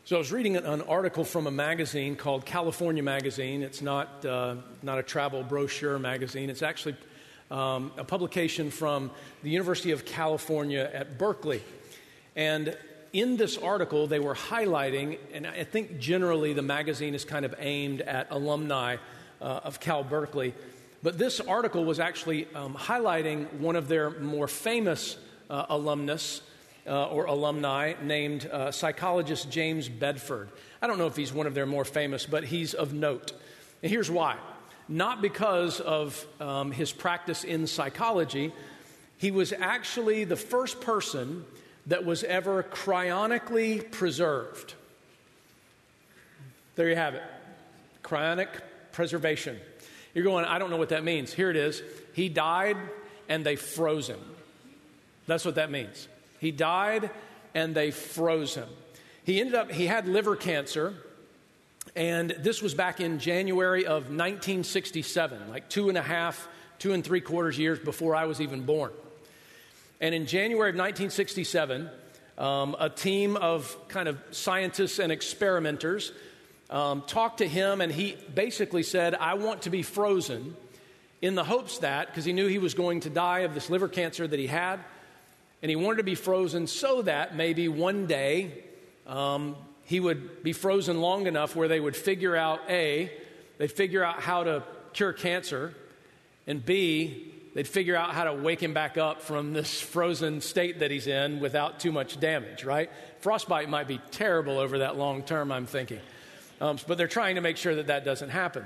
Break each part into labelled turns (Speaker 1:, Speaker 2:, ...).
Speaker 1: So I was reading an article from a magazine called California Magazine. It's not a travel brochure magazine. It's actually a publication from the University of California at Berkeley. And in this article, they were highlighting, and I think generally the magazine is kind of aimed at alumni of Cal Berkeley, but this article was actually highlighting one of their more famous alumnus or alumni named psychologist James Bedford. I don't know if he's one of their more famous, but he's of note. And here's why. Not because of his practice in psychology. He was actually the first person that was ever cryonically preserved. There you have it. Cryonic preservation. You're going, I don't know what that means. Here it is. He died and they froze him. That's what that means. He died and they froze him. He had liver cancer, and this was back in January of 1967, like 2 3/4 years before I was even born. And in January of 1967, a team of kind of scientists and experimenters talked to him, and he basically said, I want to be frozen, in the hopes that, because he knew he was going to die of this liver cancer that he had, and he wanted to be frozen so that maybe one day he would be frozen long enough where they would figure out, A, they'd figure out how to cure cancer, and B, they'd figure out how to wake him back up from this frozen state that he's in without too much damage, right? Frostbite might be terrible over that long term, I'm thinking. But they're trying to make sure that that doesn't happen.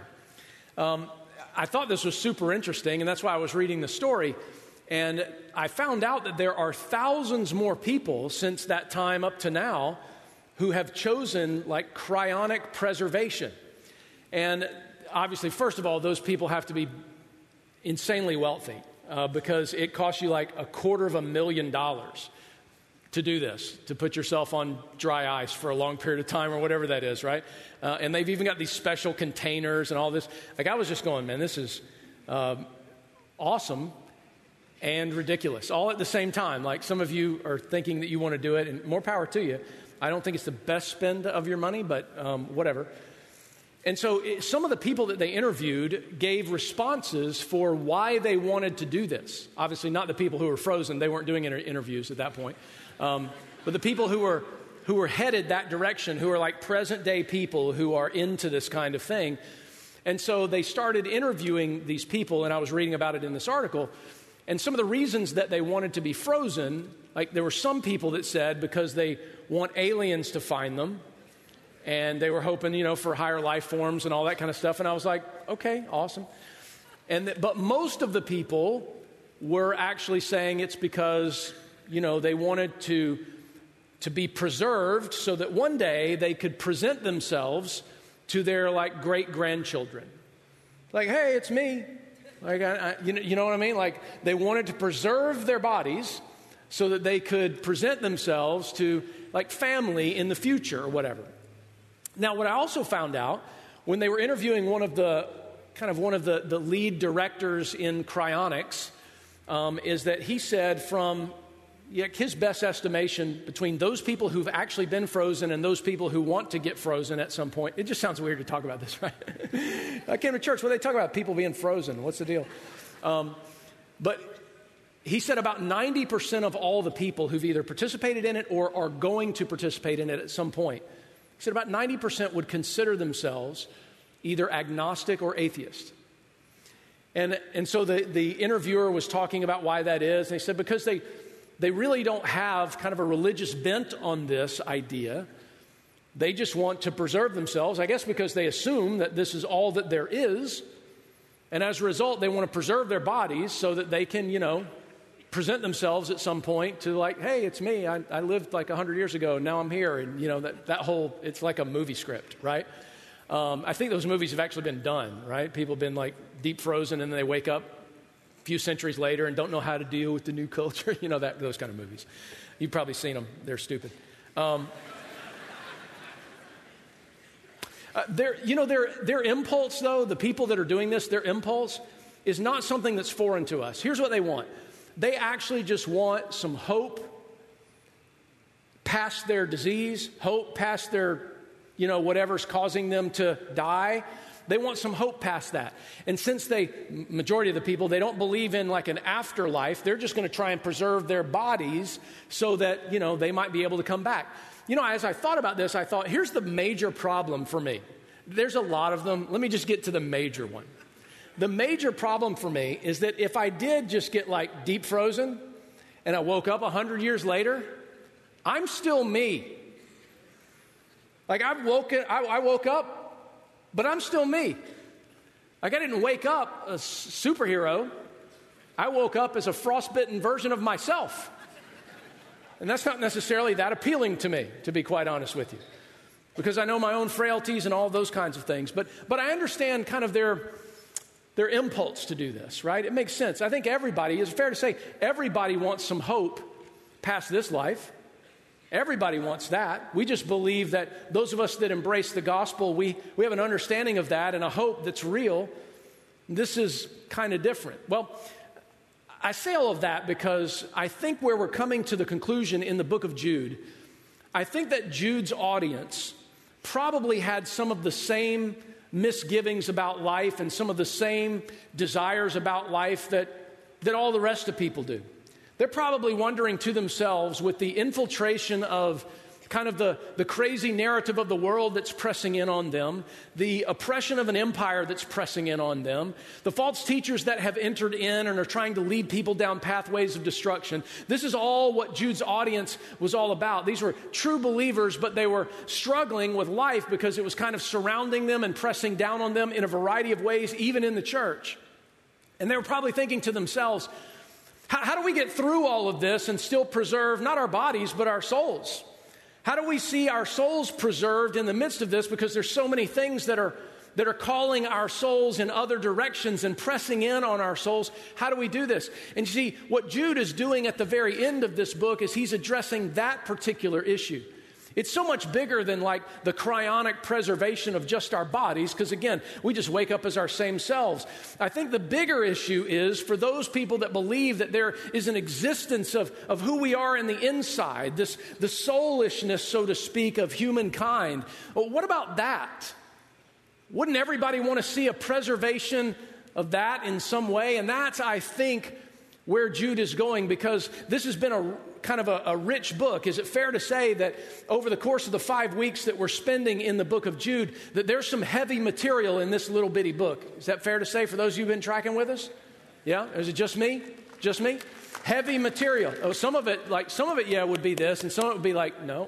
Speaker 1: I thought this was super interesting, and that's why I was reading the story. And I found out that there are thousands more people since that time up to now who have chosen like cryonic preservation. And obviously, first of all, those people have to be insanely wealthy because it costs you like $250,000 to do this, to put yourself on dry ice for a long period of time or whatever that is, right? And they've even got these special containers and all this. Like I was just going, man, this is awesome and ridiculous all at the same time. Like some of you are thinking that you want to do it, and more power to you. I don't think it's the best spend of your money, but whatever. And so some of the people that they interviewed gave responses for why they wanted to do this. Obviously not the people who were frozen. They weren't doing interviews at that point. But the people who were headed that direction, who are like present day people who are into this kind of thing. And so they started interviewing these people, and I was reading about it in this article. And some of the reasons that they wanted to be frozen, like there were some people that said because they want aliens to find them. And they were hoping, for higher life forms and all that kind of stuff. And I was like, okay, awesome. But most of the people were actually saying it's because, they wanted to be preserved so that one day they could present themselves to their like great-grandchildren. Like, hey, it's me. Like, you know what I mean? Like they wanted to preserve their bodies so that they could present themselves to like family in the future or whatever. Now, what I also found out when they were interviewing one of the lead directors in cryonics is that he said from his best estimation between those people who've actually been frozen and those people who want to get frozen at some point. It just sounds weird to talk about this, right? I came to church where they talk about people being frozen. What's the deal? But he said about 90% of all the people who've either participated in it or are going to participate in it at some point, he said about 90% would consider themselves either agnostic or atheist. And so the interviewer was talking about why that is. And he said because they really don't have kind of a religious bent on this idea. They just want to preserve themselves, I guess because they assume that this is all that there is. And as a result, they want to preserve their bodies so that they can, present themselves at some point to like, hey, it's me. I lived like 100 years ago. And now I'm here. And, that whole, it's like a movie script, right? I think those movies have actually been done, right? People have been like deep frozen and then they wake up a few centuries later and don't know how to deal with the new culture. Those kind of movies. You've probably seen them. They're stupid. Their impulse, though, the people that are doing this, their impulse is not something that's foreign to us. Here's what they want. They actually just want some hope past their disease, hope past their whatever's causing them to die. They want some hope past that. And since majority of the people, they don't believe in like an afterlife, they're just going to try and preserve their bodies so that, they might be able to come back. As I thought about this, I thought, here's the major problem for me. There's a lot of them. Let me just get to the major one. The major problem for me is that if I did just get like deep frozen and I woke up 100 years later, I'm still me. Like I woke up, but I'm still me. Like I didn't wake up a superhero. I woke up as a frostbitten version of myself. And that's not necessarily that appealing to me, to be quite honest with you, because I know my own frailties and all those kinds of things. But I understand kind of their impulse to do this, right? It makes sense. I think it's fair to say, everybody wants some hope past this life. Everybody wants that. We just believe that those of us that embrace the gospel, we have an understanding of that and a hope that's real. This is kind of different. Well, I say all of that because I think where we're coming to the conclusion in the book of Jude, I think that Jude's audience probably had some of the same misgivings about life and some of the same desires about life that all the rest of people do. They're probably wondering to themselves, with the infiltration of kind of the crazy narrative of the world that's pressing in on them, the oppression of an empire that's pressing in on them, the false teachers that have entered in and are trying to lead people down pathways of destruction. This is all what Jude's audience was all about. These were true believers, but they were struggling with life because it was kind of surrounding them and pressing down on them in a variety of ways, even in the church. And they were probably thinking to themselves, how do we get through all of this and still preserve not our bodies, but our souls? How do we see our souls preserved in the midst of this? Because there's so many things that are calling our souls in other directions and pressing in on our souls. How do we do this? And you see, what Jude is doing at the very end of this book is he's addressing that particular issue. It's so much bigger than like the cryonic preservation of just our bodies, because again, we just wake up as our same selves. I think the bigger issue is for those people that believe that there is an existence of who we are in the inside, the soulishness, so to speak, of humankind. Well, what about that? Wouldn't everybody want to see a preservation of that in some way? And that's, I think, where Jude is going, because this has been a kind of a rich book. Is it fair to say that over the course of the 5 weeks that we're spending in the book of Jude, that there's some heavy material in this little bitty book? Is that fair to say for those of you who've been tracking with us? Yeah? Is it just me? Just me? Heavy material. Oh, some of it, would be this, and some of it would be like, no,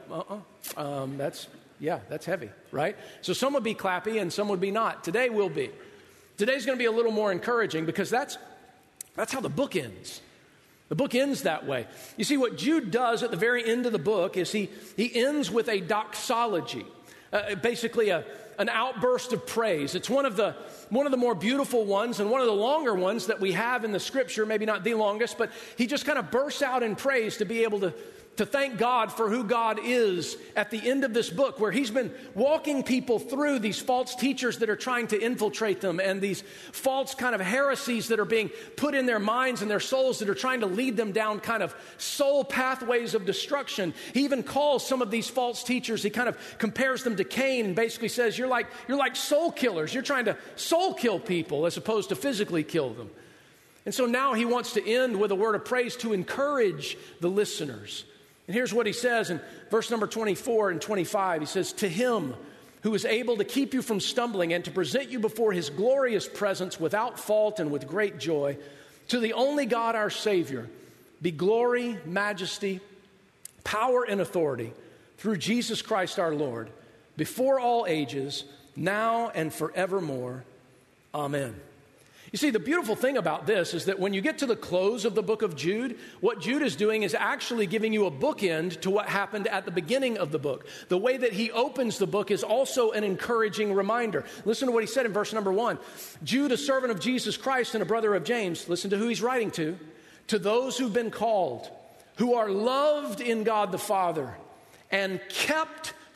Speaker 1: that's heavy, right? So some would be clappy and some would be not. Today will be. Today's going to be a little more encouraging because that's how the book ends. The book ends that way. You see, what Jude does at the very end of the book is he ends with a doxology, basically an outburst of praise. It's one of the more beautiful ones and one of the longer ones that we have in the Scripture, maybe not the longest, but he just kind of bursts out in praise to be able to thank God for who God is at the end of this book, where he's been walking people through these false teachers that are trying to infiltrate them and these false kind of heresies that are being put in their minds and their souls that are trying to lead them down kind of soul pathways of destruction. He even calls some of these false teachers, he kind of compares them to Cain and basically says, you're like soul killers. You're trying to soul kill people as opposed to physically kill them. And so now he wants to end with a word of praise to encourage the listeners. And here's what he says in verse number 24 and 25. He says, to him who is able to keep you from stumbling and to present you before his glorious presence without fault and with great joy, to the only God our Savior, be glory, majesty, power, and authority through Jesus Christ our Lord, before all ages, now and forevermore. Amen. You see, the beautiful thing about this is that when you get to the close of the book of Jude, what Jude is doing is actually giving you a bookend to what happened at the beginning of the book. The way that he opens the book is also an encouraging reminder. Listen to what he said in verse number 1. Jude, a servant of Jesus Christ and a brother of James, listen to who he's writing to those who've been called, who are loved in God the Father, and kept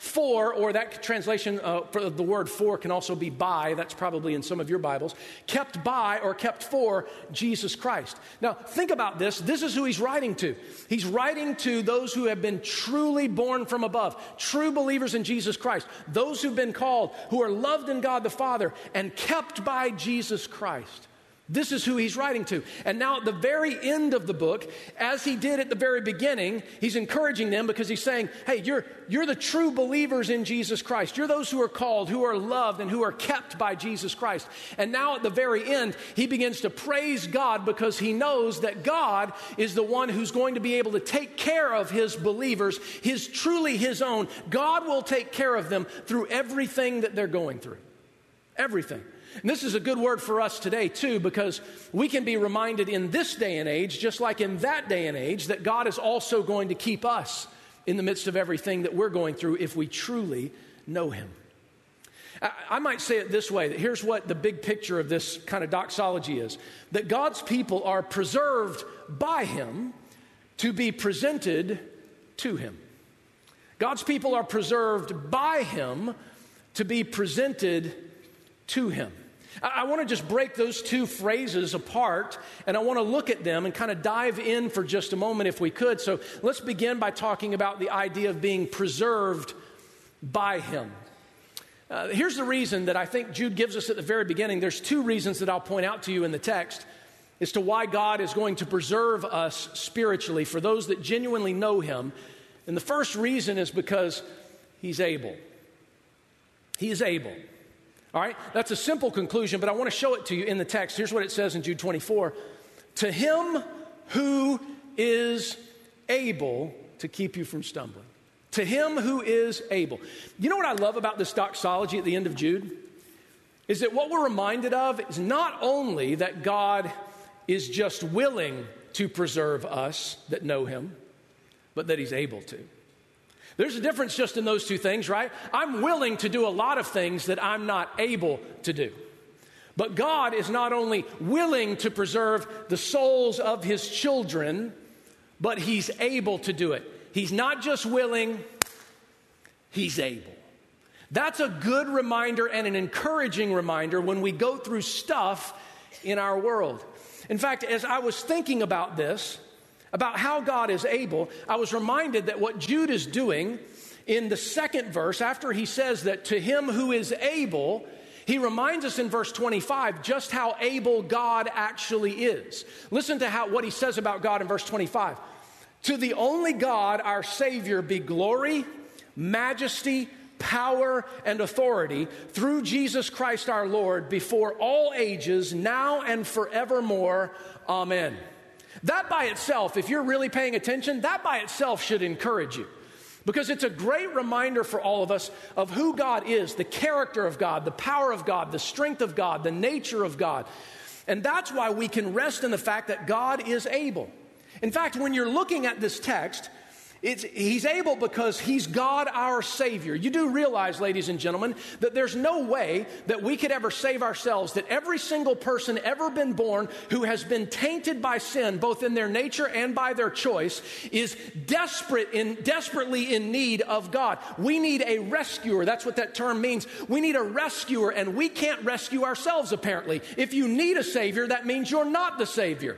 Speaker 1: for, or that translation for the word for can also be by, that's probably in some of your Bibles, kept by or kept for Jesus Christ. Now, think about this. This is who he's writing to. He's writing to those who have been truly born from above, true believers in Jesus Christ, those who've been called, who are loved in God the Father and kept by Jesus Christ. This is who he's writing to. And now at the very end of the book, as he did at the very beginning, he's encouraging them because he's saying, hey, you're the true believers in Jesus Christ. You're those who are called, who are loved, and who are kept by Jesus Christ. And now at the very end, he begins to praise God because he knows that God is the one who's going to be able to take care of his believers, truly his own. God will take care of them through everything that they're going through. Everything. And this is a good word for us today, too, because we can be reminded in this day and age, just like in that day and age, that God is also going to keep us in the midst of everything that we're going through if we truly know him. I might say it this way, that here's what the big picture of this kind of doxology is, that God's people are preserved by him to be presented to him. God's people are preserved by him to be presented to him. I want to just break those two phrases apart, and I want to look at them and kind of dive in for just a moment if we could. So let's begin by talking about the idea of being preserved by him. Here's the reason that I think Jude gives us at the very beginning. There's two reasons that I'll point out to you in the text as to why God is going to preserve us spiritually for those that genuinely know him. And the first reason is because he's able. He is able. All right, that's a simple conclusion, but I want to show it to you in the text. Here's what it says in Jude 24. To him who is able to keep you from stumbling. To him who is able. You know what I love about this doxology at the end of Jude? Is that what we're reminded of is not only that God is just willing to preserve us that know him, but that he's able to. There's a difference just in those two things, right? I'm willing to do a lot of things that I'm not able to do. But God is not only willing to preserve the souls of his children, but he's able to do it. He's not just willing, he's able. That's a good reminder and an encouraging reminder when we go through stuff in our world. In fact, as I was thinking about this, about how God is able, I was reminded that what Jude is doing in the second verse, after he says that to him who is able, he reminds us in verse 25 just how able God actually is. Listen to what he says about God in verse 25. To the only God, our Savior, be glory, majesty, power, and authority through Jesus Christ our Lord before all ages, now and forevermore. Amen. That by itself, if you're really paying attention, that by itself should encourage you. Because it's a great reminder for all of us of who God is, the character of God, the power of God, the strength of God, the nature of God. And that's why we can rest in the fact that God is able. In fact, when you're looking at this text, he's able because he's God our Savior. You do realize, ladies and gentlemen, that there's no way that we could ever save ourselves, that every single person ever been born who has been tainted by sin, both in their nature and by their choice, is desperately in need of God. We need a rescuer. That's what that term means. We need a rescuer, and we can't rescue ourselves, apparently. If you need a Savior, that means you're not the Savior.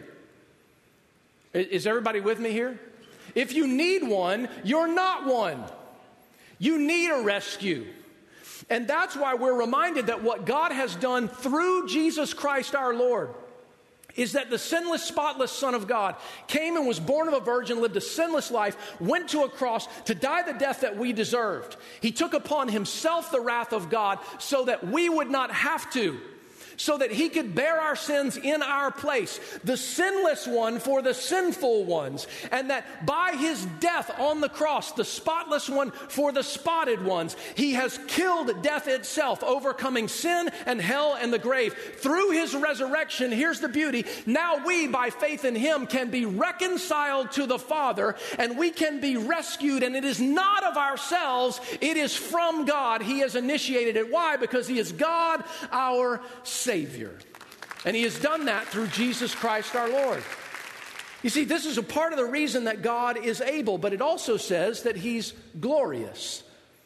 Speaker 1: Is everybody with me here? If you need one, you're not one. You need a rescue. And that's why we're reminded that what God has done through Jesus Christ our Lord is that the sinless, spotless Son of God came and was born of a virgin, lived a sinless life, went to a cross to die the death that we deserved. He took upon himself the wrath of God so that we would not have to. So that he could bear our sins in our place, the sinless one for the sinful ones, and that by his death on the cross, the spotless one for the spotted ones, he has killed death itself, overcoming sin and hell and the grave. Through his resurrection, here's the beauty, now we, by faith in him, can be reconciled to the Father, and we can be rescued, and it is not of ourselves, it is from God. He has initiated it. Why? Because he is God, our Savior. And he has done that through Jesus Christ our Lord. You see, this is a part of the reason that God is able, but it also says that he's glorious.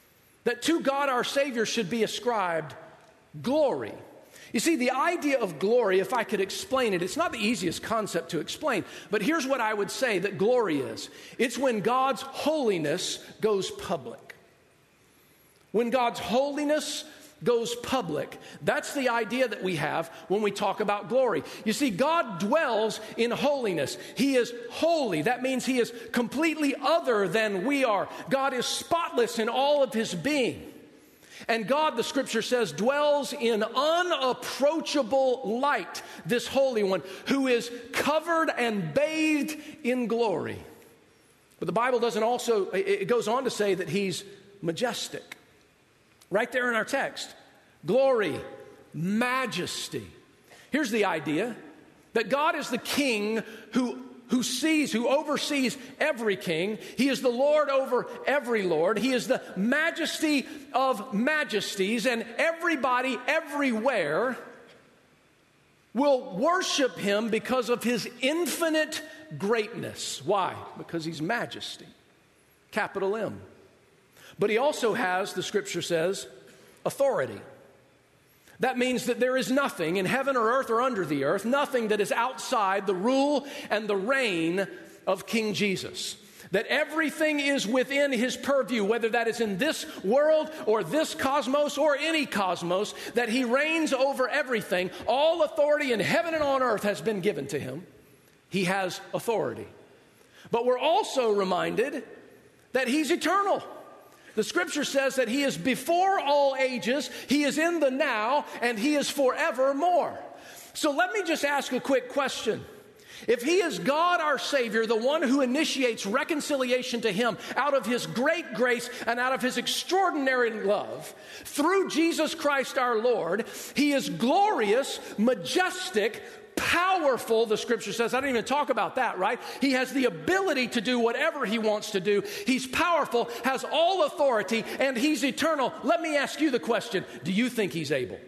Speaker 1: that to God our Savior should be ascribed glory. You see, the idea of glory, if I could explain it, it's not the easiest concept to explain, but here's what I would say that glory is. It's when God's holiness goes public. When God's holiness goes public. That's the idea that we have when we talk about glory. You see, God dwells in holiness. He is holy. That means He is completely other than we are. God is spotless in all of His being. And God, the Scripture says, dwells in unapproachable light, this Holy One, who is covered and bathed in glory. But the Bible it goes on to say that He's majestic. Right there in our text. Glory, majesty. Here's the idea that God is the King who oversees every king. He is the Lord over every Lord. He is the majesty of majesties, and everybody everywhere will worship Him because of His infinite greatness. Why? Because He's majesty. Capital M. But He also has, the Scripture says, authority. That means that there is nothing in heaven or earth or under the earth, nothing that is outside the rule and the reign of King Jesus. That everything is within His purview, whether that is in this world or this cosmos or any cosmos, that He reigns over everything. All authority in heaven and on earth has been given to Him. He has authority. But we're also reminded that He's eternal. The Scripture says that He is before all ages, He is in the now, and He is forevermore. So let me just ask a quick question. If He is God our Savior, the one who initiates reconciliation to Him out of His great grace and out of His extraordinary love, through Jesus Christ our Lord, He is glorious, majestic, powerful, the Scripture says. I don't even talk about that, right? He has the ability to do whatever He wants to do. He's powerful, has all authority, and He's eternal. Let me ask you the question. Do you think He's able?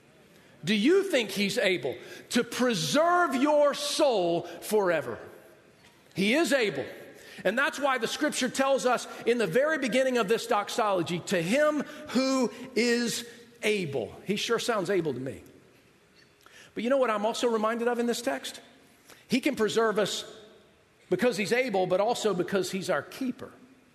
Speaker 1: Do you think He's able to preserve your soul forever? He is able. And that's why the Scripture tells us in the very beginning of this doxology, to Him who is able. He sure sounds able to me. But you know what I'm also reminded of in this text? He can preserve us because He's able, but also because He's our keeper.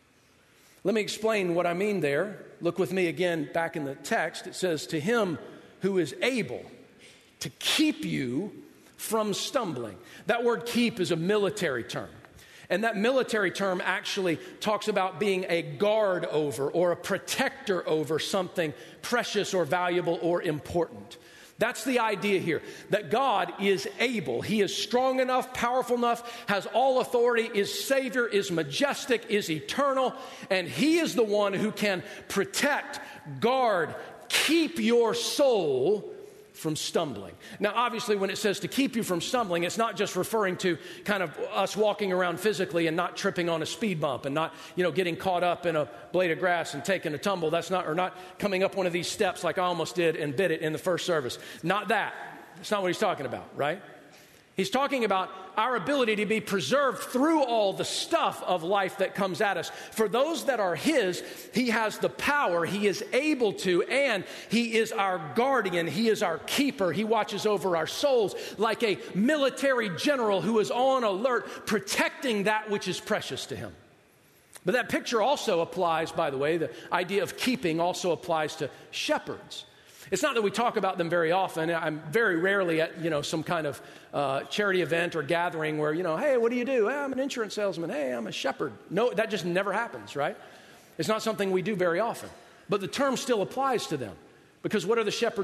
Speaker 1: Let me explain what I mean there. Look with me again back in the text. It says, to Him who is able to keep you from stumbling. That word keep is a military term. And that military term actually talks about being a guard over or a protector over something precious or valuable or important. That's the idea here, that God is able. He is strong enough, powerful enough, has all authority, is Savior, is majestic, is eternal, and He is the one who can protect, guard, keep your soul from stumbling. Now, obviously, when it says to keep you from stumbling, it's not just referring to kind of us walking around physically and not tripping on a speed bump and not, getting caught up in a blade of grass and taking a tumble. That's not, or not coming up one of these steps like I almost did and bit it in the first service. Not that. That's not what He's talking about, right? He's talking about our ability to be preserved through all the stuff of life that comes at us. For those that are His, He has the power, He is able to, and He is our guardian, He is our keeper. He watches over our souls like a military general who is on alert, protecting that which is precious to Him. But that picture also applies, by the way, the idea of keeping also applies to shepherds. It's not that we talk about them very often. I'm very rarely at, some kind of charity event or gathering where, hey, what do you do? Hey, I'm an insurance salesman. Hey, I'm a shepherd. No, that just never happens, right? It's not something we do very often. But the term still applies to them. Because what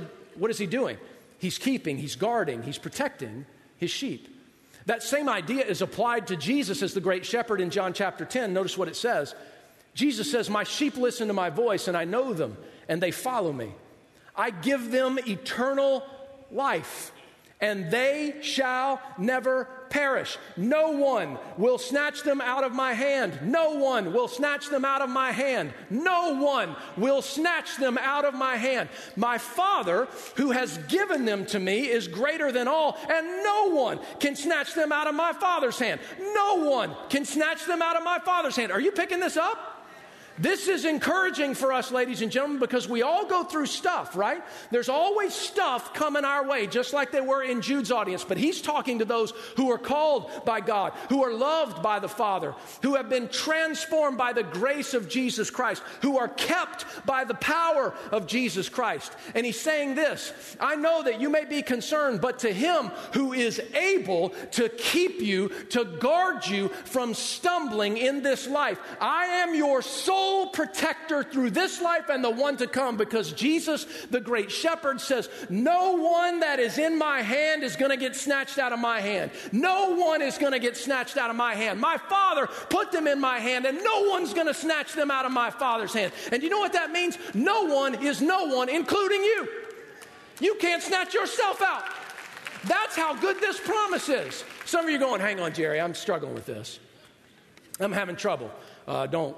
Speaker 1: is he doing? He's keeping, He's guarding, He's protecting His sheep. That same idea is applied to Jesus as the great shepherd in John chapter 10. Notice what it says. Jesus says, my sheep listen to my voice, and I know them, and they follow me. I give them eternal life, and they shall never perish. No one will snatch them out of my hand. No one will snatch them out of my hand. No one will snatch them out of my hand. My Father, who has given them to me, is greater than all, and no one can snatch them out of my Father's hand. No one can snatch them out of my Father's hand. Are you picking this up? This is encouraging for us, ladies and gentlemen, because we all go through stuff, right? There's always stuff coming our way, just like they were in Jude's audience. But he's talking to those who are called by God, who are loved by the Father, who have been transformed by the grace of Jesus Christ, who are kept by the power of Jesus Christ. And he's saying this, I know that you may be concerned, but to him who is able to keep you, to guard you from stumbling in this life, I am your sole protector through this life and the one to come, because Jesus, the great shepherd, says, no one that is in my hand is going to get snatched out of my hand. No one is going to get snatched out of my hand. My Father put them in my hand, and no one's going to snatch them out of my Father's hand. And you know what that means? No one is no one, including you. You can't snatch yourself out. That's how good this promise is. Some of you are going, hang on, Jerry, I'm struggling with this. I'm having trouble. Don't.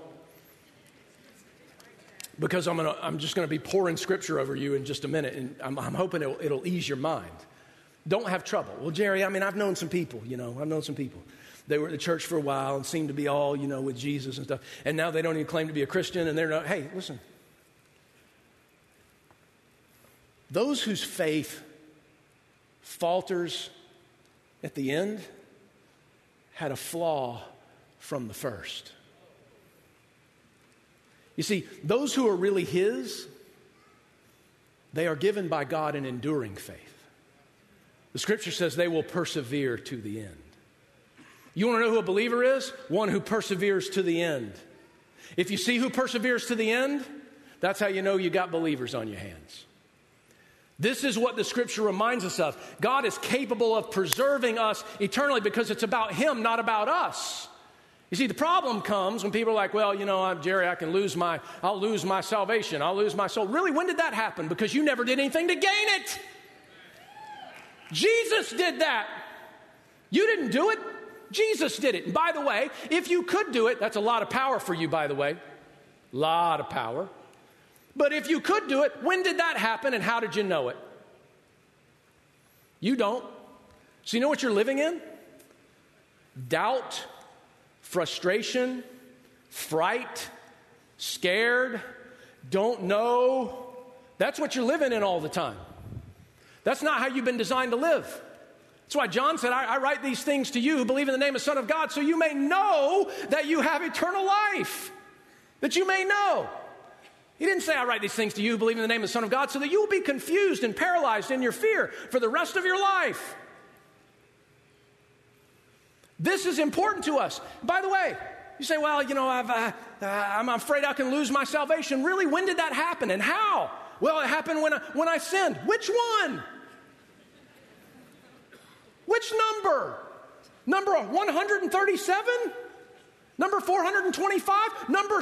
Speaker 1: Because I'm just going to be pouring scripture over you in just a minute, and I'm hoping it'll ease your mind. Don't have trouble. Well, Jerry, I've known some people, I've known some people. They were at the church for a while and seemed to be all, with Jesus and stuff. And now they don't even claim to be a Christian, and they're not. Hey, listen. Those whose faith falters at the end had a flaw from the first. You see, those who are really his, they are given by God an enduring faith. The scripture says they will persevere to the end. You want to know who a believer is? One who perseveres to the end. If you see who perseveres to the end, that's how you know you got believers on your hands. This is what the scripture reminds us of. God is capable of preserving us eternally because it's about him, not about us. You see, the problem comes when people are like, well, Jerry, I'll lose my salvation. I'll lose my soul. Really, when did that happen? Because you never did anything to gain it. Jesus did that. You didn't do it. Jesus did it. And by the way, if you could do it, that's a lot of power for you, by the way. Lot of power. But if you could do it, when did that happen and how did you know it? You don't. So you know what you're living in? Doubt. Frustration, fright, scared, don't know. That's what you're living in all the time. That's not how you've been designed to live. That's why John said, I write these things to you who believe in the name of the Son of God, so you may know that you have eternal life. That you may know. He didn't say, I write these things to you who believe in the name of the Son of God, so that you will be confused and paralyzed in your fear for the rest of your life. This is important to us. By the way, you say, well, I'm afraid I can lose my salvation. Really, when did that happen and how? Well, it happened when I sinned. Which one? Which number? Number 137? Number 425? Number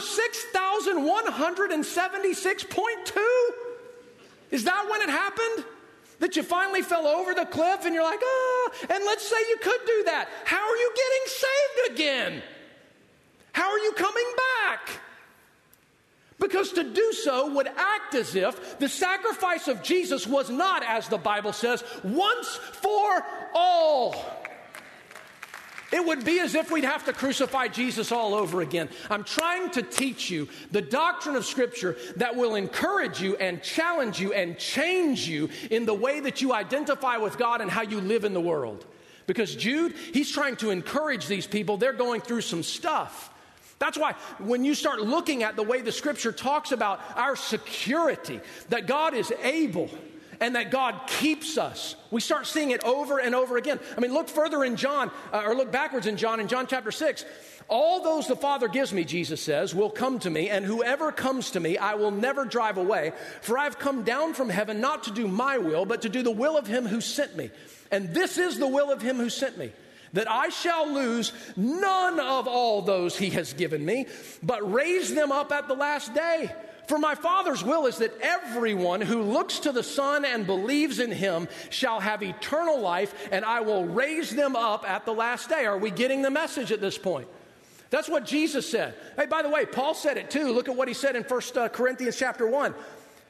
Speaker 1: 6,176.2? Is that when it happened? That you finally fell over the cliff and you're like, and let's say you could do that. How are you getting saved again? How are you coming back? Because to do so would act as if the sacrifice of Jesus was not, as the Bible says, once for all. It would be as if we'd have to crucify Jesus all over again. I'm trying to teach you the doctrine of Scripture that will encourage you and challenge you and change you in the way that you identify with God and how you live in the world. Because Jude, he's trying to encourage these people. They're going through some stuff. That's why when you start looking at the way the Scripture talks about our security, that God is able and that God keeps us, we start seeing it over and over again. Look further in John, or look backwards in John chapter 6. All those the Father gives me, Jesus says, will come to me, and whoever comes to me, I will never drive away. For I've come down from heaven not to do my will, but to do the will of him who sent me. And this is the will of him who sent me, that I shall lose none of all those he has given me, but raise them up at the last day. For my Father's will is that everyone who looks to the Son and believes in him shall have eternal life, and I will raise them up at the last day. Are we getting the message at this point? That's what Jesus said. Hey, by the way, Paul said it too. Look at what he said in 1 Corinthians chapter 1.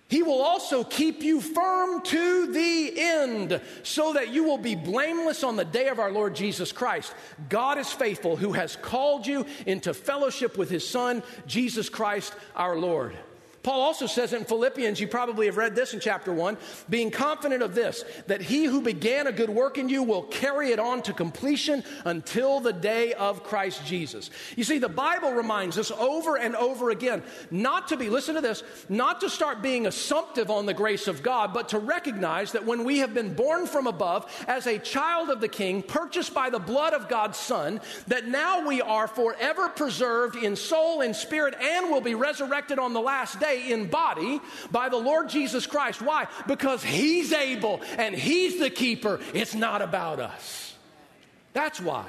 Speaker 1: He will also keep you firm to the end, so that you will be blameless on the day of our Lord Jesus Christ. God is faithful, who has called you into fellowship with his Son, Jesus Christ our Lord. Paul also says in Philippians, you probably have read this in chapter 1, being confident of this, that he who began a good work in you will carry it on to completion until the day of Christ Jesus. You see, the Bible reminds us over and over again not to be, listen to this, not to start being assumptive on the grace of God, but to recognize that when we have been born from above as a child of the King, purchased by the blood of God's Son, that now we are forever preserved in soul and spirit and will be resurrected on the last day in body by the Lord Jesus Christ. Why? Because he's able and he's the keeper. It's not about us. That's why.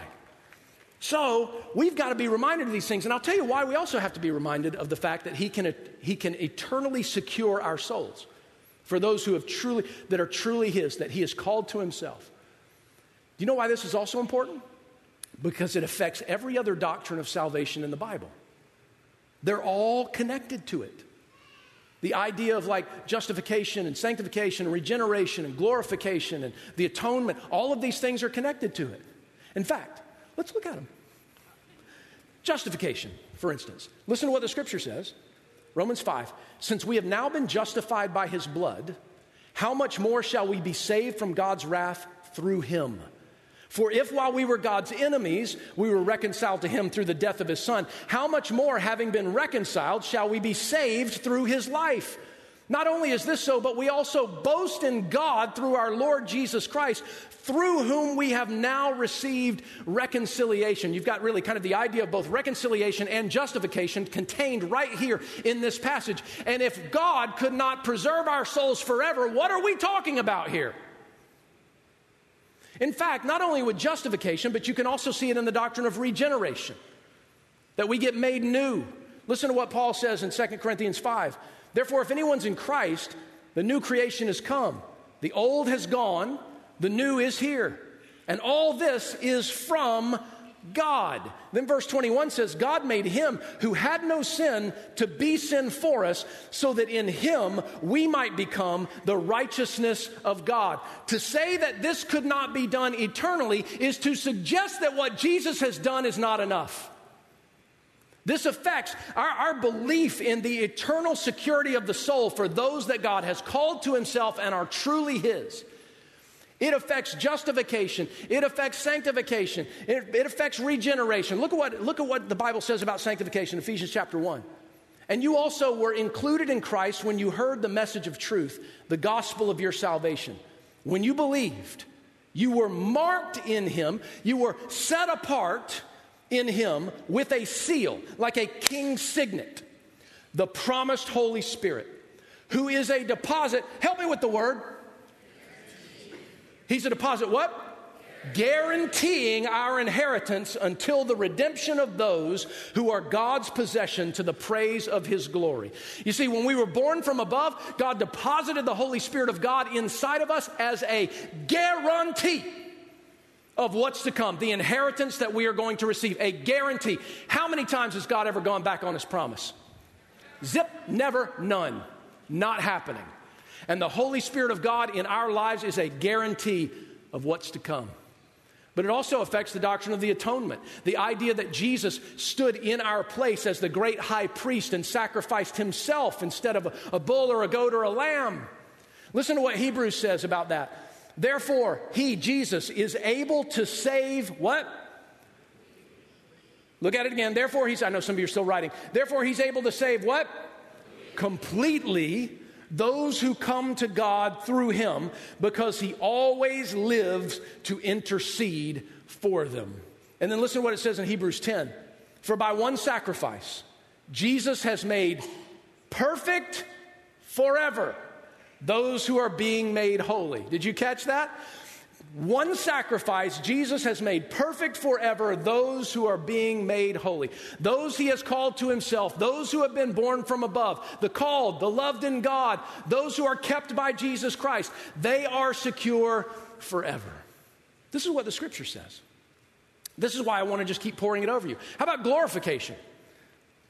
Speaker 1: So we've got to be reminded of these things. And I'll tell you why we also have to be reminded of the fact that he can eternally secure our souls for those who that are truly his, that he has called to himself. Do you know why this is also important? Because it affects every other doctrine of salvation in the Bible. They're all connected to it. The idea of like justification and sanctification and regeneration and glorification and the atonement, all of these things are connected to it. In fact, let's look at them. Justification, for instance. Listen to what the scripture says. Romans 5, since we have now been justified by his blood, how much more shall we be saved from God's wrath through him? For if while we were God's enemies, we were reconciled to him through the death of his Son, how much more, having been reconciled, shall we be saved through his life? Not only is this so, but we also boast in God through our Lord Jesus Christ, through whom we have now received reconciliation. You've got really kind of the idea of both reconciliation and justification contained right here in this passage. And if God could not preserve our souls forever, what are we talking about here? In fact, not only with justification, but you can also see it in the doctrine of regeneration, that we get made new. Listen to what Paul says in 2 Corinthians 5. Therefore, if anyone's in Christ, the new creation has come. The old has gone, the new is here. And all this is from God. Then verse 21 says, God made him who had no sin to be sin for us, so that in him we might become the righteousness of God. To say that this could not be done eternally is to suggest that what Jesus has done is not enough. This affects our belief in the eternal security of the soul for those that God has called to himself and are truly his. It affects justification. It affects sanctification. It affects regeneration. Look at what the Bible says about sanctification, Ephesians chapter 1. And you also were included in Christ when you heard the message of truth, the gospel of your salvation. When you believed, you were marked in him. You were set apart in him with a seal, like a king's signet, the promised Holy Spirit, who is a deposit. Help me with the word. He's a deposit what? Guaranteeing our inheritance until the redemption of those who are God's possession to the praise of his glory. You see, when we were born from above, God deposited the Holy Spirit of God inside of us as a guarantee of what's to come, the inheritance that we are going to receive, a guarantee. How many times has God ever gone back on his promise? Zip, never, none. Not happening. And the Holy Spirit of God in our lives is a guarantee of what's to come. But it also affects the doctrine of the atonement, the idea that Jesus stood in our place as the great high priest and sacrificed himself instead of a bull or a goat or a lamb. Listen to what Hebrews says about that. Therefore, he, Jesus, is able to save what? Look at it again. Therefore, I know some of you are still writing. Therefore, he's able to save what? Completely those who come to God through him, because he always lives to intercede for them. And then listen to what it says in Hebrews 10. For by one sacrifice, Jesus has made perfect forever those who are being made holy. Did you catch that? One sacrifice, Jesus has made perfect forever those who are being made holy. Those he has called to himself, those who have been born from above, the called, the loved in God, those who are kept by Jesus Christ, they are secure forever. This is what the scripture says. This is why I want to just keep pouring it over you. How about glorification?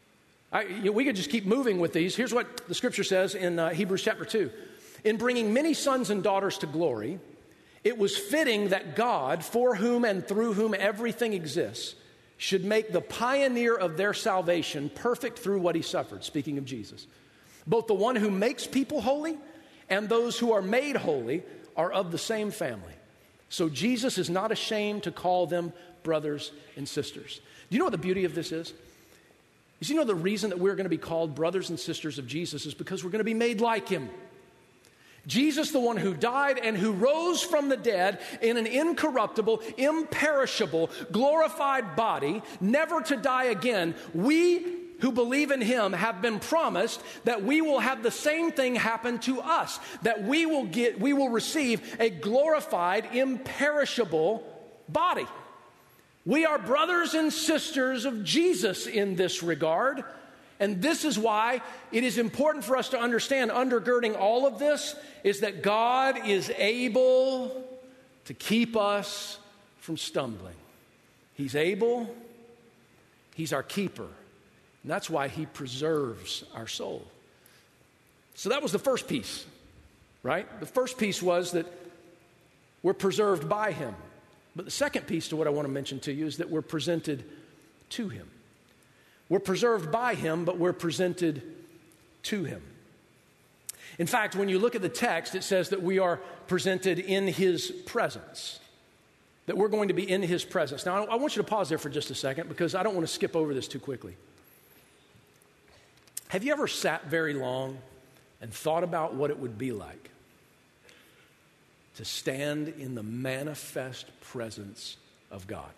Speaker 1: We could just keep moving with these. Here's what the scripture says in Hebrews chapter 2. In bringing many sons and daughters to glory, it was fitting that God, for whom and through whom everything exists, should make the pioneer of their salvation perfect through what he suffered, speaking of Jesus. Both the one who makes people holy and those who are made holy are of the same family. So Jesus is not ashamed to call them brothers and sisters. Do you know what the beauty of this is? You know the reason that we're going to be called brothers and sisters of Jesus is because we're going to be made like him. Jesus, the one who died and who rose from the dead in an incorruptible, imperishable, glorified body, never to die again. We who believe in him have been promised that we will have the same thing happen to us, that we will receive a glorified, imperishable body. We are brothers and sisters of Jesus in this regard. And this is why it is important for us to understand, undergirding all of this, is that God is able to keep us from stumbling. He's able. He's our keeper. And that's why he preserves our soul. So that was the first piece, right? The first piece was that we're preserved by him. But the second piece to what I want to mention to you is that we're presented to him. We're preserved by him, but we're presented to him. In fact, when you look at the text, it says that we are presented in his presence, that we're going to be in his presence. Now, I want you to pause there for just a second because I don't want to skip over this too quickly. Have you ever sat very long and thought about what it would be like to stand in the manifest presence of God?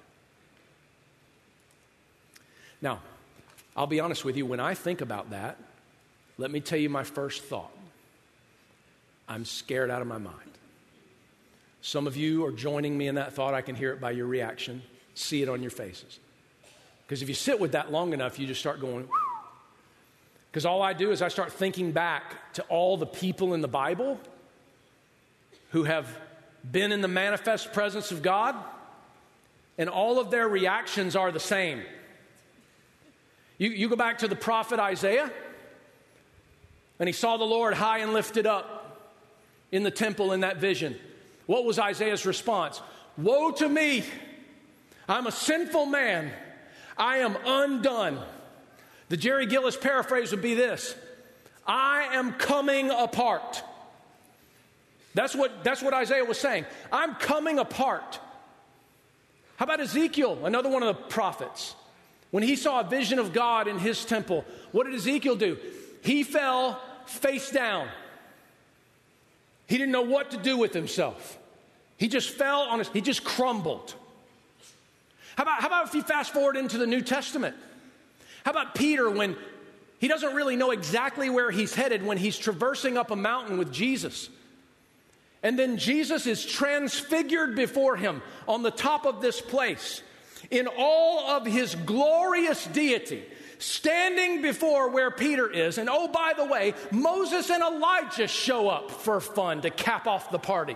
Speaker 1: Now, I'll be honest with you, when I think about that, let me tell you my first thought. I'm scared out of my mind. Some of you are joining me in that thought. I can hear it by your reaction, see it on your faces. Because if you sit with that long enough, you just start going, because all I do is I start thinking back to all the people in the Bible who have been in the manifest presence of God, and all of their reactions are the same. You go back to the prophet Isaiah, and he saw the Lord high and lifted up in the temple in that vision. What was Isaiah's response? Woe to me! I'm a sinful man. I am undone. The Jerry Gillis paraphrase would be this: I am coming apart. That's what Isaiah was saying. I'm coming apart. How about Ezekiel, another one of the prophets? When he saw a vision of God in his temple, what did Ezekiel do? He fell face down. He didn't know what to do with himself. He just fell on he just crumbled. How about if you fast forward into the New Testament? How about Peter, when he doesn't really know exactly where he's headed, when he's traversing up a mountain with Jesus? And then Jesus is transfigured before him on the top of this place in all of his glorious deity, standing before where Peter is. And oh, by the way, Moses and Elijah show up for fun to cap off the party.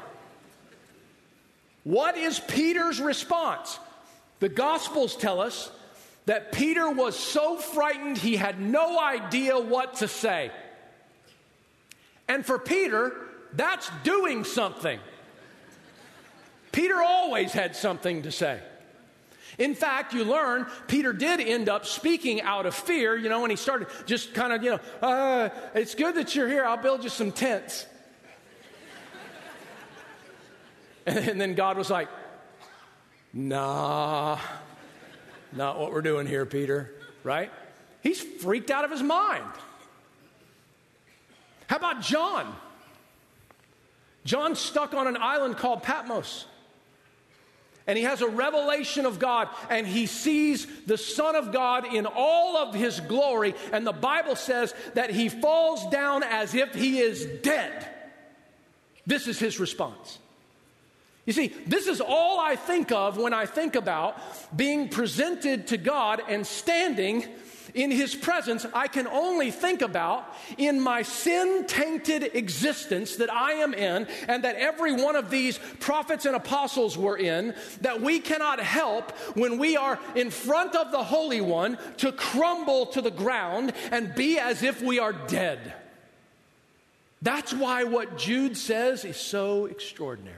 Speaker 1: What is Peter's response? The Gospels tell us that Peter was so frightened he had no idea what to say. And for Peter, that's doing something. Peter always had something to say. In fact, you learn Peter did end up speaking out of fear, and he started just kind of, it's good that you're here. I'll build you some tents. And then God was like, nah, not what we're doing here, Peter, right? He's freaked out of his mind. How about John? John's stuck on an island called Patmos. And he has a revelation of God, and he sees the Son of God in all of his glory. And the Bible says that he falls down as if he is dead. This is his response. You see, this is all I think of when I think about being presented to God and standing in his presence, I can only think about in my sin-tainted existence that I am in, and that every one of these prophets and apostles were in, that we cannot help when we are in front of the Holy One to crumble to the ground and be as if we are dead. That's why what Jude says is so extraordinary.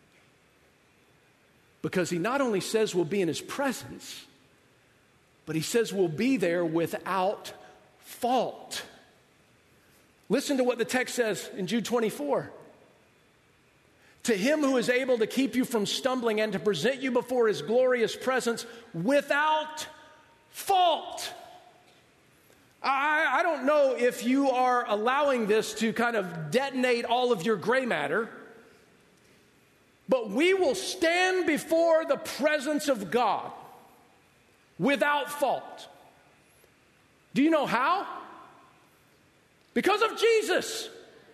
Speaker 1: Because he not only says we'll be in his presence, but he says we'll be there without fault. Listen to what the text says in Jude 24. To him who is able to keep you from stumbling and to present you before his glorious presence without fault. I don't know if you are allowing this to kind of detonate all of your gray matter, but we will stand before the presence of God without fault. Do you know how? Because of Jesus.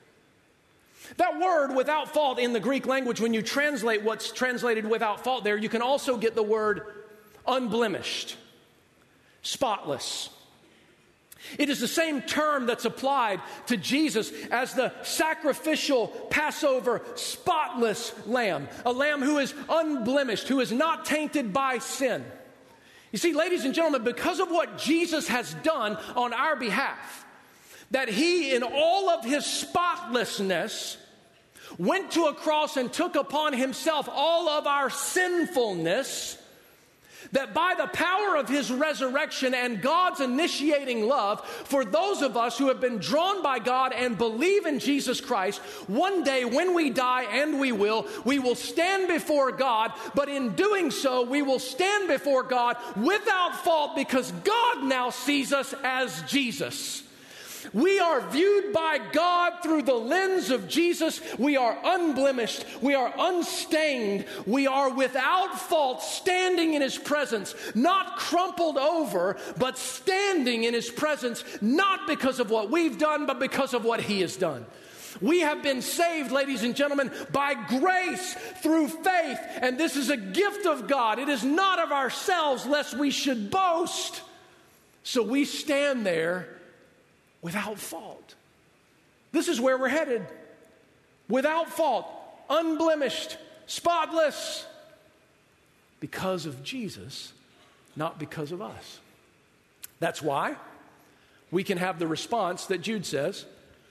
Speaker 1: That word without fault in the Greek language, when you translate what's translated without fault there, you can also get the word unblemished, spotless. It is the same term that's applied to Jesus as the sacrificial Passover spotless lamb, a lamb who is unblemished, who is not tainted by sin. You see, ladies and gentlemen, because of what Jesus has done on our behalf, that he, in all of his spotlessness, went to a cross and took upon himself all of our sinfulness, that by the power of his resurrection and God's initiating love for those of us who have been drawn by God and believe in Jesus Christ, one day when we die, and we will stand before God, but in doing so, we will stand before God without fault because God now sees us as Jesus. We are viewed by God through the lens of Jesus. We are unblemished. We are unstained. We are without fault, standing in his presence, not crumpled over, but standing in his presence, not because of what we've done, but because of what he has done. We have been saved, ladies and gentlemen, by grace through faith, and this is a gift of God. It is not of ourselves, lest we should boast. So we stand there without fault. This is where we're headed. Without fault, unblemished, spotless. Because of Jesus, not because of us. That's why we can have the response that Jude says.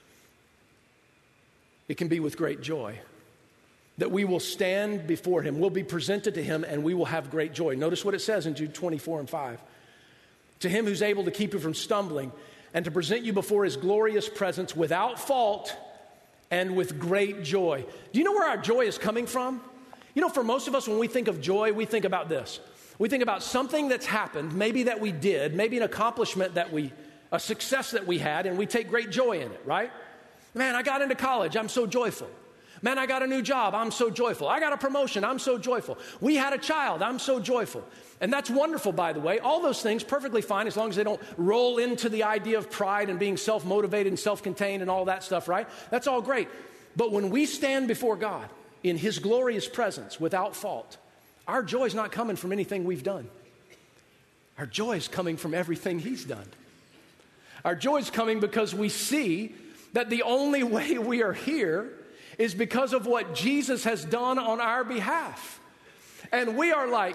Speaker 1: It can be with great joy. That we will stand before him, we'll be presented to him, and we will have great joy. Notice what it says in Jude 24:5. To him who's able to keep you from stumbling and to present you before his glorious presence without fault and with great joy. Do you know where our joy is coming from? You know, for most of us, when we think of joy, we think about this. We think about something that's happened, maybe that we did, maybe an accomplishment a success that we had, and we take great joy in it, right? Man, I got into college, I'm so joyful. Man, I got a new job, I'm so joyful. I got a promotion, I'm so joyful. We had a child, I'm so joyful. And that's wonderful, by the way. All those things, perfectly fine, as long as they don't roll into the idea of pride and being self-motivated and self-contained and all that stuff, right? That's all great. But when we stand before God in his glorious presence without fault, our joy is not coming from anything we've done. Our joy is coming from everything he's done. Our joy is coming because we see that the only way we are here is because of what Jesus has done on our behalf. And we are like,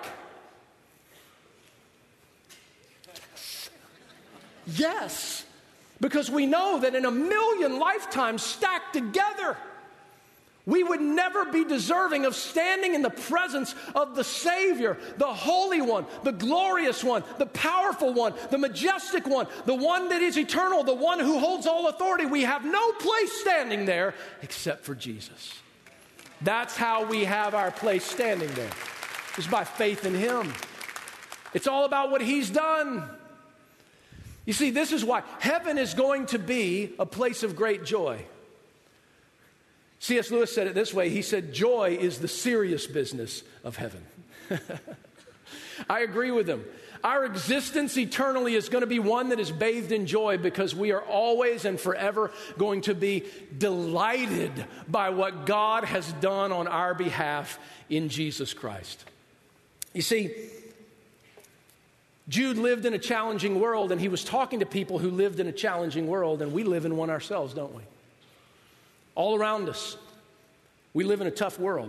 Speaker 1: yes, because we know that in a million lifetimes stacked together, we would never be deserving of standing in the presence of the Savior, the Holy One, the glorious one, the powerful one, the majestic one, the one that is eternal, the one who holds all authority. We have no place standing there except for Jesus. That's how we have our place standing there. It's by faith in him. It's all about what he's done. You see, this is why heaven is going to be a place of great joy. C.S. Lewis said it this way. He said, joy is the serious business of heaven. I agree with him. Our existence eternally is going to be one that is bathed in joy because we are always and forever going to be delighted by what God has done on our behalf in Jesus Christ. You see, Jude lived in a challenging world, and he was talking to people who lived in a challenging world, and we live in one ourselves, don't we? All around us, we live in a tough world.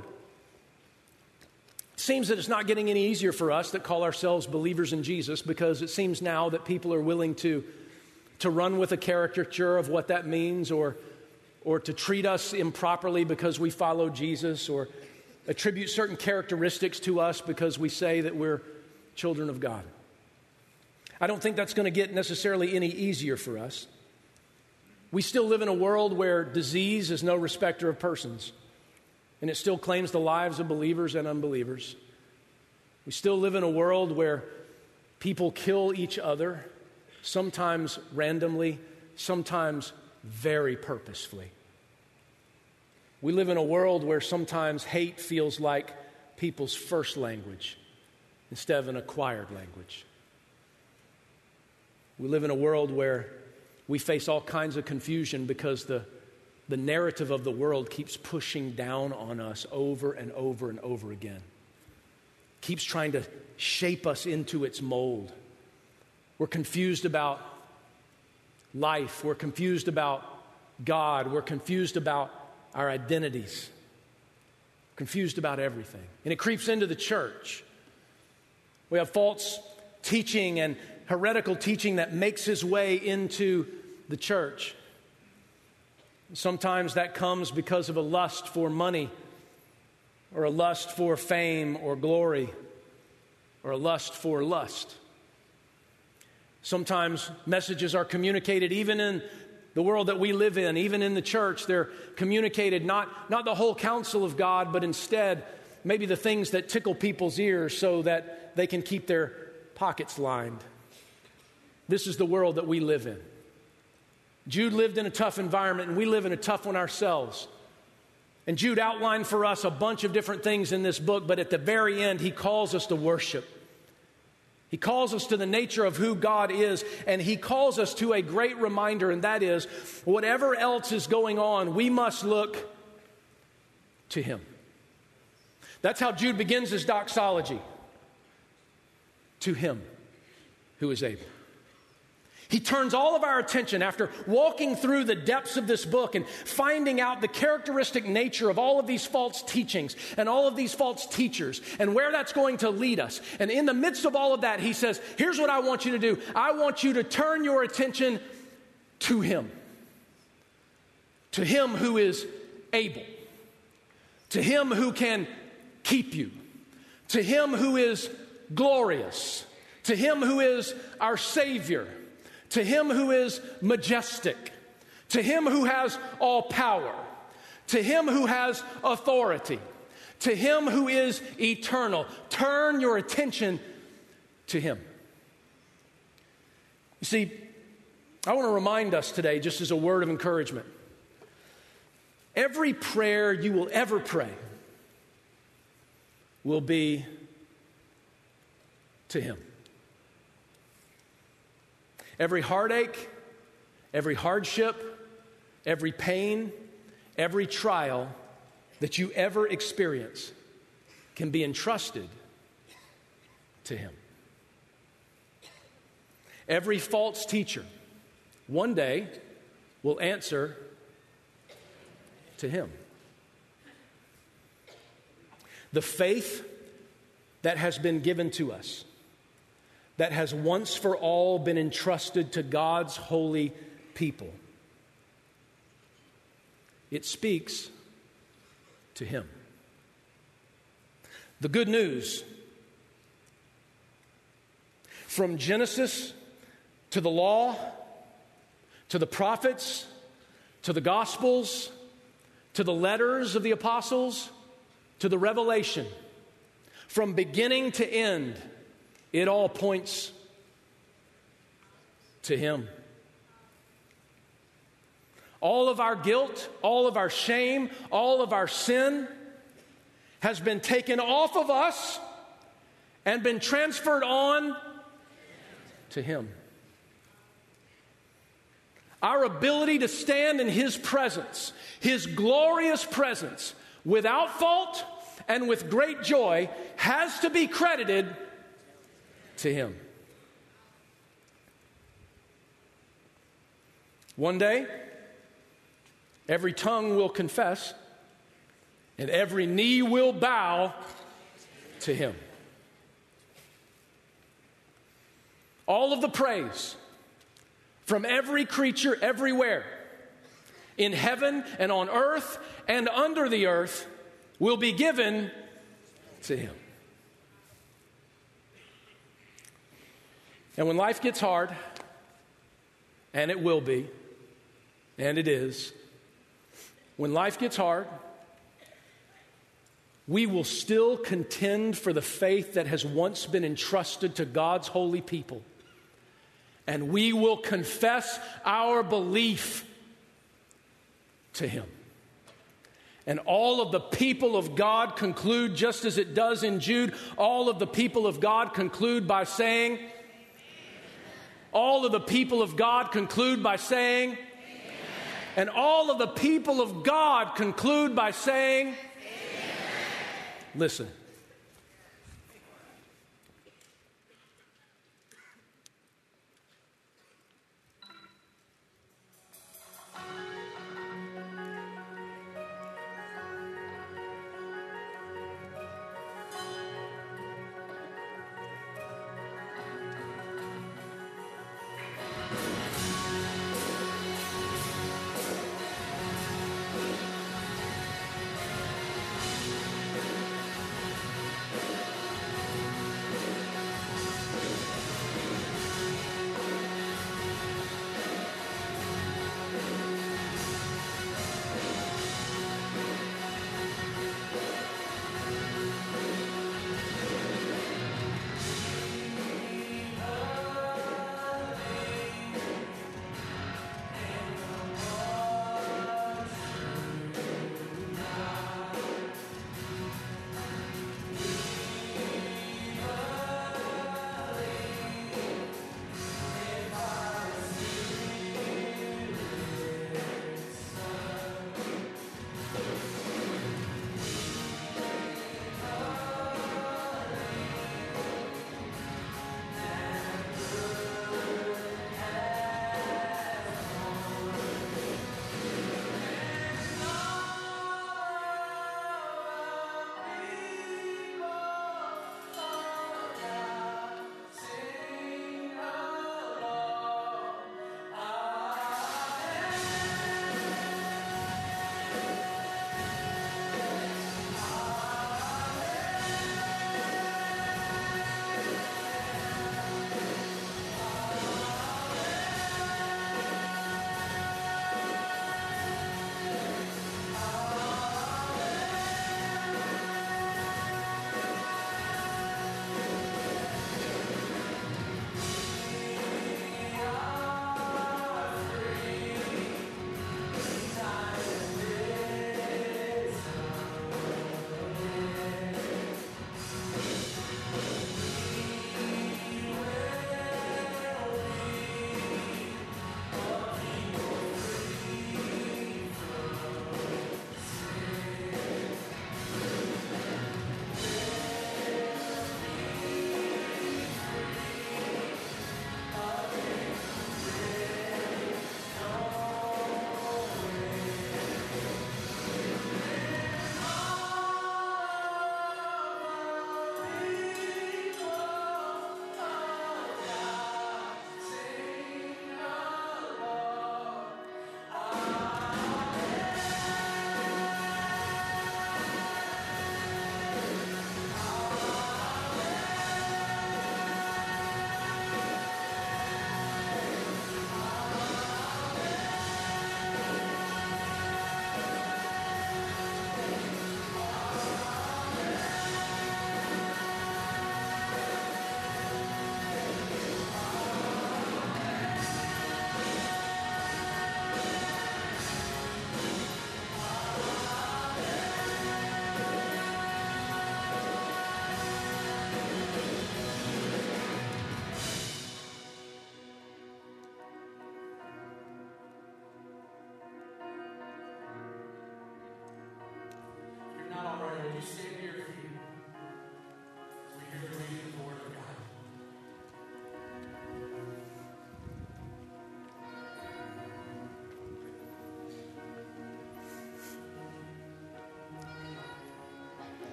Speaker 1: It seems that it's not getting any easier for us that call ourselves believers in Jesus, because it seems now that people are willing to run with a caricature of what that means, or to treat us improperly because we follow Jesus, or attribute certain characteristics to us because we say that we're children of God. I don't think that's going to get necessarily any easier for us. We still live in a world where disease is no respecter of persons, and it still claims the lives of believers and unbelievers. We still live in a world where people kill each other, sometimes randomly, sometimes very purposefully. We live in a world where sometimes hate feels like people's first language instead of an acquired language. We live in a world where we face all kinds of confusion because the narrative of the world keeps pushing down on us over and over and over again. Keeps trying to shape us into its mold. We're confused about life. We're confused about God. We're confused about our identities. Confused about everything. And it creeps into the church. We have false teaching and heretical teaching that makes his way into the church. Sometimes that comes because of a lust for money, or a lust for fame or glory, or a lust for lust. Sometimes messages are communicated even in the world that we live in, even in the church. They're communicated not the whole counsel of God, but instead maybe the things that tickle people's ears so that they can keep their pockets lined. This is the world that we live in. Jude lived in a tough environment, and we live in a tough one ourselves. And Jude outlined for us a bunch of different things in this book, but at the very end, he calls us to worship. He calls us to the nature of who God is, and he calls us to a great reminder, and that is, whatever else is going on, we must look to him. That's how Jude begins his doxology. To him who is able. He turns all of our attention, after walking through the depths of this book and finding out the characteristic nature of all of these false teachings and all of these false teachers and where that's going to lead us. And in the midst of all of that, he says, here's what I want you to do. I want you to turn your attention to him. To him who is able. To him who can keep you. To him who is glorious. To him who is our Savior. To him who is majestic, to him who has all power, to him who has authority, to him who is eternal. Turn your attention to him. You see, I want to remind us today, just as a word of encouragement, every prayer you will ever pray will be to him. Every heartache, every hardship, every pain, every trial that you ever experience can be entrusted to him. Every false teacher one day will answer to him. The faith that has been given to us, that has once for all been entrusted to God's holy people, it speaks to him. The good news, from Genesis to the law, to the prophets, to the Gospels, to the letters of the apostles, to the Revelation, from beginning to end, it all points to him. All of our guilt, all of our shame, all of our sin has been taken off of us and been transferred on to him. Our ability to stand in his presence, his glorious presence, without fault and with great joy, has to be credited to him. One day, every tongue will confess, and every knee will bow to him. All of the praise from every creature everywhere, in heaven and on earth and under the earth, will be given to him. And when life gets hard, and it will be, and it is, when life gets hard, we will still contend for the faith that has once been entrusted to God's holy people. And we will confess our belief to him. And all of the people of God conclude, just as it does in Jude, all of the people of God conclude by saying, all of the people of God conclude by saying, amen. And all of the people of God conclude by saying, amen. Listen.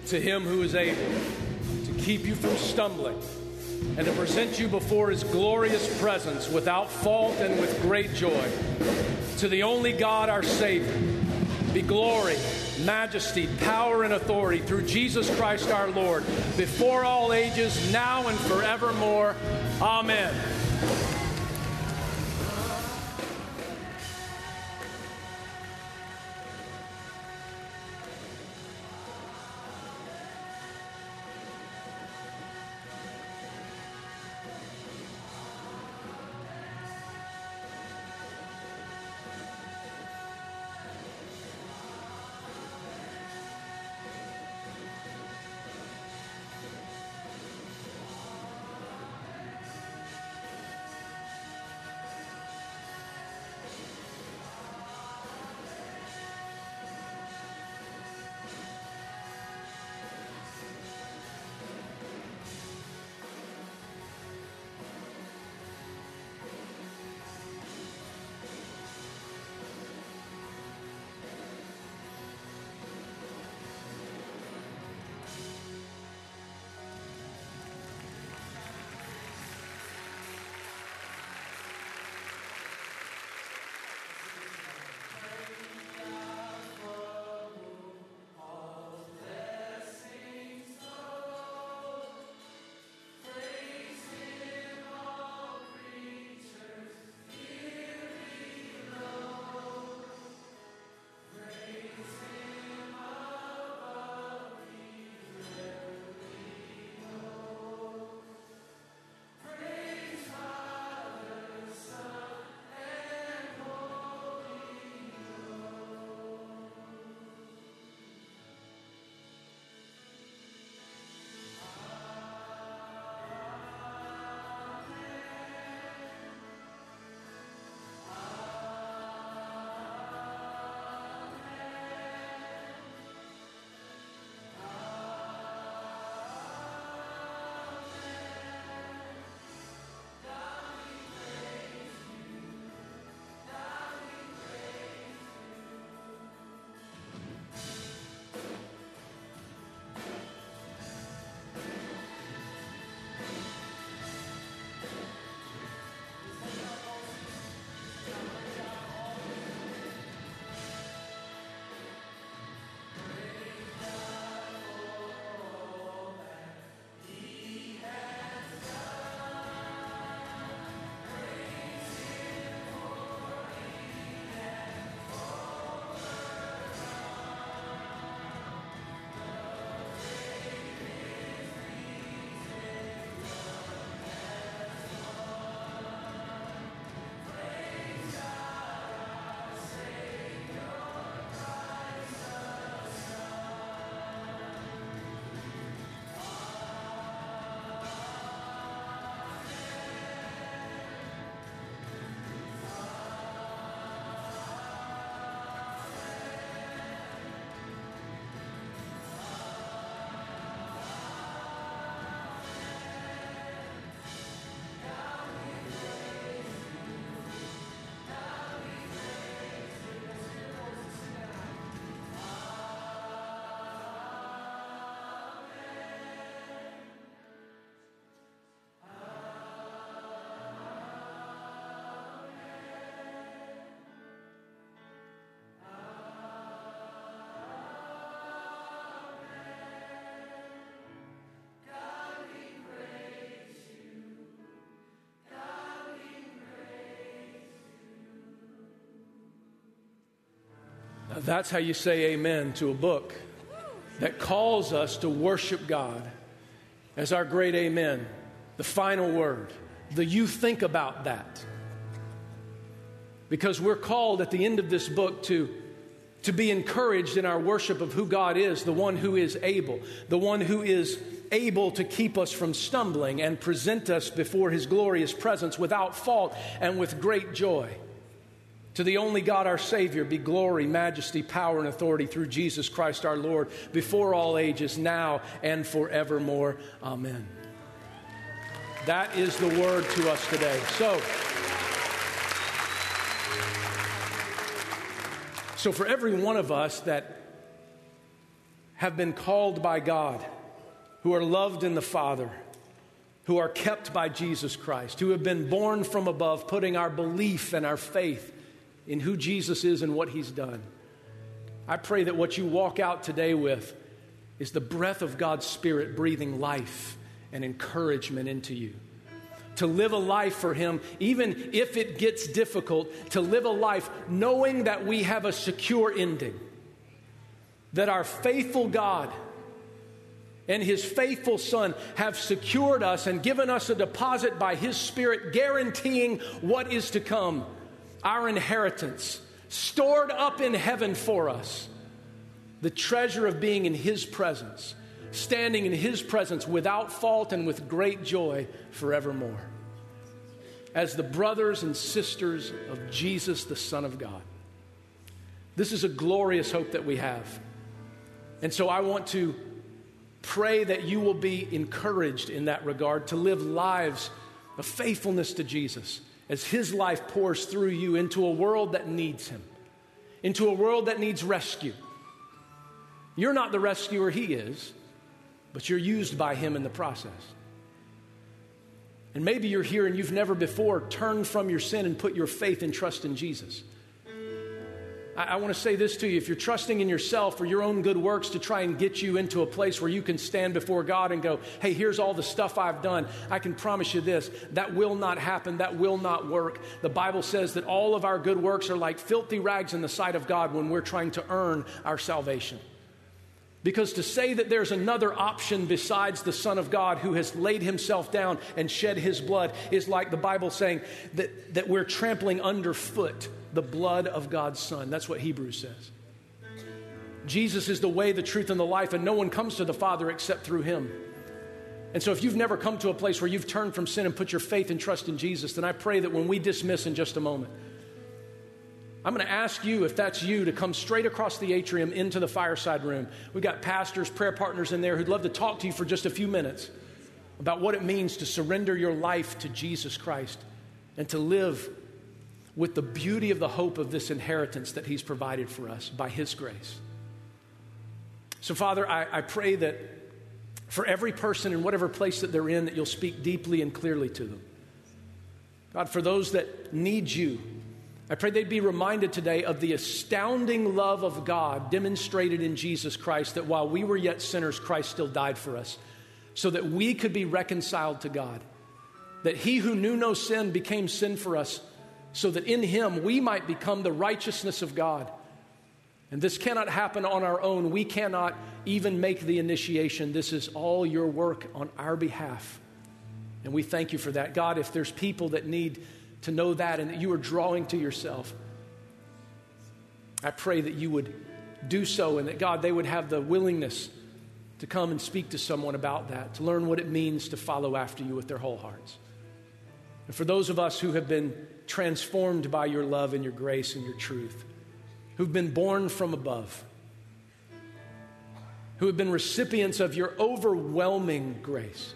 Speaker 1: to him who is able to keep you from stumbling and to present you before his glorious presence without fault and with great joy. To the only God, our Savior, be glory, majesty, power, and authority through Jesus Christ our Lord, before all ages, now and forevermore. Amen. That's how you say amen to a book that calls us to worship God as our great amen, the final word. You think about that. Because we're called at the end of this book to be encouraged in our worship of who God is, the one who is able to keep us from stumbling and present us before his glorious presence without fault and with great joy. To the only God, our Savior, be glory, majesty, power, and authority through Jesus Christ our Lord, before all ages, now and forevermore. Amen. That is the word to us today. So for every one of us that have been called by God, who are loved in the Father, who are kept by Jesus Christ, who have been born from above, putting our belief and our faith in who Jesus is and what he's done. I pray that what you walk out today with is the breath of God's Spirit breathing life and encouragement into you. To live a life for him, even if it gets difficult, to live a life knowing that we have a secure ending. That our faithful God and his faithful Son have secured us and given us a deposit by his Spirit, guaranteeing what is to come, our inheritance, stored up in heaven for us. The treasure of being in his presence, standing in his presence without fault and with great joy forevermore. As the brothers and sisters of Jesus, the Son of God. This is a glorious hope that we have. And so I want to pray that you will be encouraged in that regard to live lives of faithfulness to Jesus as his life pours through you into a world that needs him, into a world that needs rescue. You're not the rescuer he is, but you're used by him in the process. And maybe you're here and you've never before turned from your sin and put your faith and trust in Jesus. I want to say this to you. If you're trusting in yourself or your own good works to try and get you into a place where you can stand before God and go, hey, here's all the stuff I've done, I can promise you this, that will not happen, that will not work. The Bible says that all of our good works are like filthy rags in the sight of God when we're trying to earn our salvation. Because to say that there's another option besides the Son of God who has laid himself down and shed his blood is like the Bible saying that we're trampling underfoot the blood of God's Son. That's what Hebrews says. Jesus is the way, the truth, and the life, and no one comes to the Father except through him. And so if you've never come to a place where you've turned from sin and put your faith and trust in Jesus, then I pray that when we dismiss in just a moment, I'm going to ask you, if that's you, to come straight across the atrium into the fireside room. We've got pastors, prayer partners in there who'd love to talk to you for just a few minutes about what it means to surrender your life to Jesus Christ and to live with the beauty of the hope of this inheritance that he's provided for us by his grace. So, Father, I pray that for every person in whatever place that they're in, that you'll speak deeply and clearly to them. God, for those that need you, I pray they'd be reminded today of the astounding love of God demonstrated in Jesus Christ, that while we were yet sinners, Christ still died for us, so that we could be reconciled to God. That he who knew no sin became sin for us, so that in him we might become the righteousness of God. And this cannot happen on our own. We cannot even make the initiation. This is all your work on our behalf. And we thank you for that. God, if there's people that need to know that and that you are drawing to yourself, I pray that you would do so, and that, God, they would have the willingness to come and speak to someone about that, to learn what it means to follow after you with their whole hearts. And for those of us who have been transformed by your love and your grace and your truth, who've been born from above, who have been recipients of your overwhelming grace,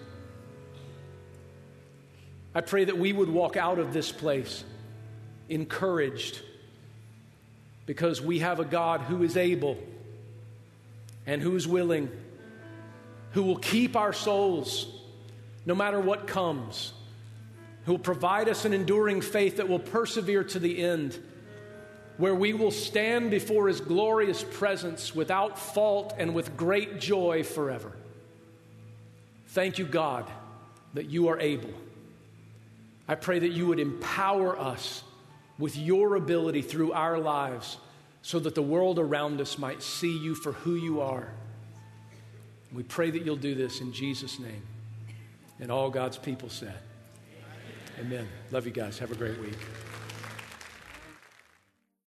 Speaker 1: I pray that we would walk out of this place encouraged, because we have a God who is able and who is willing, who will keep our souls no matter what comes, who will provide us an enduring faith that will persevere to the end, where we will stand before his glorious presence without fault and with great joy forever. Thank you, God, that you are able. I pray that you would empower us with your ability through our lives, so that the world around us might see you for who you are. We pray that you'll do this in Jesus' name. And all God's people said, amen. Love you guys. Have a great week.